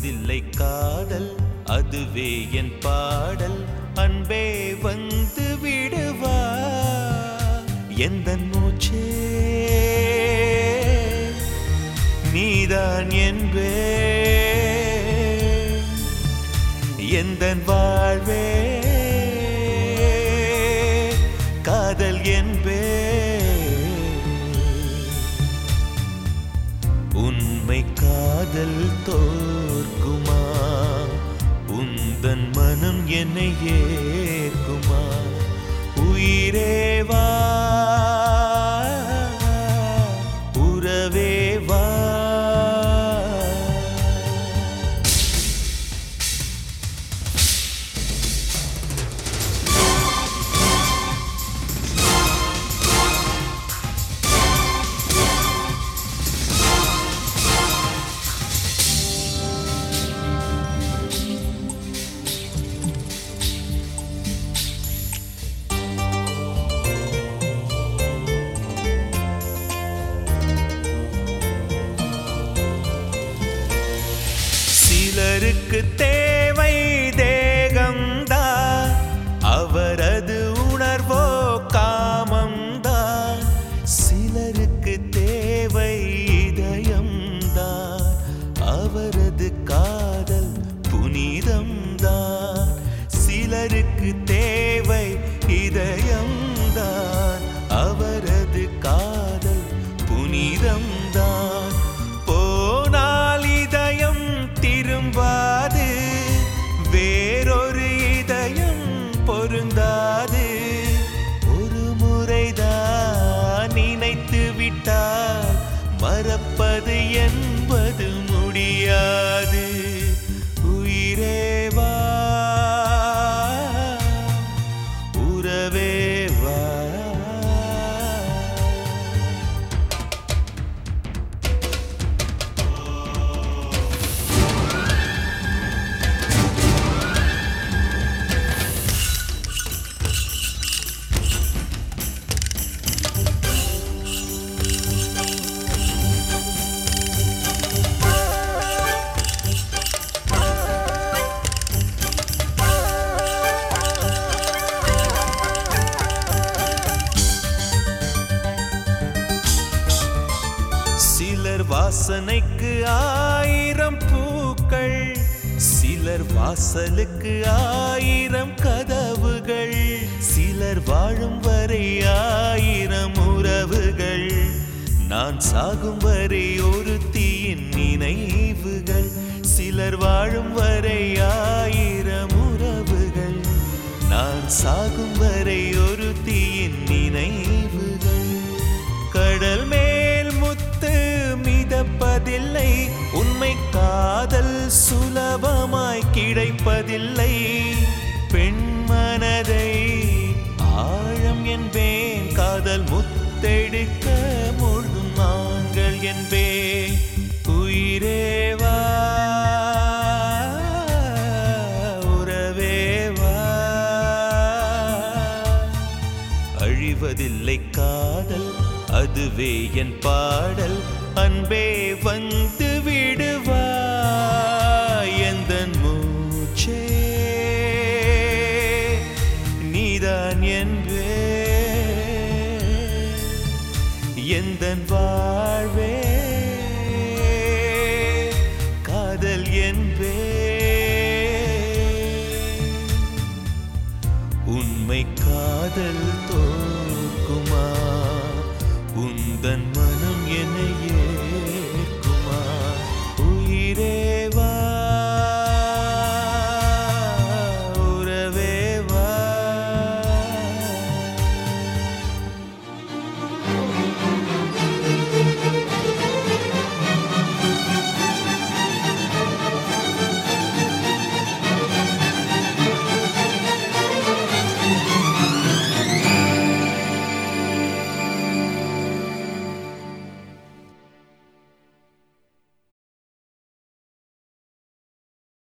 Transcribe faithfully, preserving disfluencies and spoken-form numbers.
அழிவதில்லை காதல் அதுவே என் பாடல் அன்பே வந்து விடுவா எந்தன் மூச்சே நீதான் என்பே எந்தன் வாழ்வே காதல் என்பே உண்மை காதல் தோற்குமா உந்தன் மனம் என்னை ஏற்குமா உயிரே வா உறவே வா சிலருக்கு தேவை தேகம்தான் அவரது உணர்வோ காமம்தான் சிலருக்கு தேவை இதயம்தான் அவரது காதல் புனிதம்தான் சிலருக்கு தேவை இதயம்தான் அவரது காதல் புனிதம்தான் போனால் இதயம் திரும்பாது வேறொரு இதயம் பொருந்தாது ஒரு முறைதான் நினைத்து விட்டால் மறப்பது என்பது முடியாது உயிரே வா உறவே வா சிலர் வாசனைக்கு ஆயிரம் பூக்கள் சிலர் வாசலுக்கு ஆயிரம் கதவுகள் சிலர் வாழும் வரை ஆயிரம் உறவுகள் நான் சாகும் வரை ஒரு தீயின் நினைவுகள் சிலர் வாழும் வரை ஆயிரம் உறவுகள் நான் சாகும் வரை ஒரு தீயின் நினைவுகள் கடல் மேல் முத்து மிதப்பதில்லை உண்மை காதல் சுலபமாய் கிடைப்பதில்லை பெண் மனதை ஆழம் என்பேன் காதல் முத்தெடுக்க முழுதும் நாங்கள் என்பேன் உயிரே வா உறவே வா அழிவதில்லை காதல் அதுவே என் பாடல் அன்பே வந்து விடுவா எந்தன் மூச்சே நீதான் என்பே எந்தன் வாழ்வே காதல் என்பே உண்மை காதல் தோற்குமா உந்தன் மனம் என்னை ஏற்குமா உயிரே